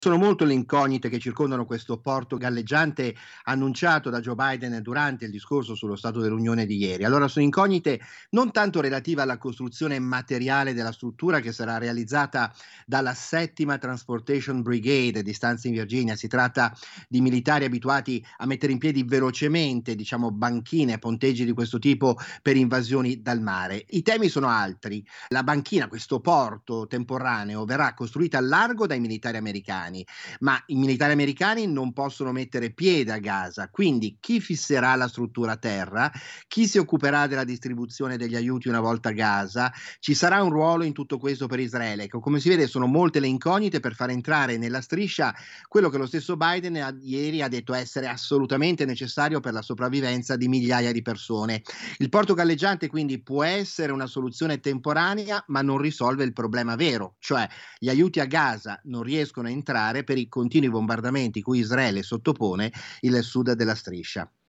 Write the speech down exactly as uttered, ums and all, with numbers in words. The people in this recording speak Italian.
Sono molto le incognite che circondano questo porto galleggiante annunciato da Joe Biden durante il discorso sullo Stato dell'Unione di ieri. Allora, sono incognite non tanto relative alla costruzione materiale della struttura che sarà realizzata dalla settima Transportation Brigade di Stanza in Virginia. Si tratta di militari abituati a mettere in piedi velocemente, diciamo, banchine, ponteggi di questo tipo per invasioni dal mare. I temi sono altri. La banchina, questo porto temporaneo, verrà costruita a largo dai militari americani, ma i militari americani non possono mettere piede a Gaza, quindi chi fisserà la struttura a terra, chi si occuperà della distribuzione degli aiuti una volta a Gaza, ci sarà un ruolo in tutto questo per Israele. Come si vede, sono molte le incognite per far entrare nella striscia quello che lo stesso Biden ha, ieri ha detto essere assolutamente necessario per la sopravvivenza di migliaia di persone. Il porto galleggiante quindi può essere una soluzione temporanea, ma non risolve il problema vero, cioè gli aiuti a Gaza non riescono a entrare per i continui bombardamenti cui Israele sottopone il sud della striscia.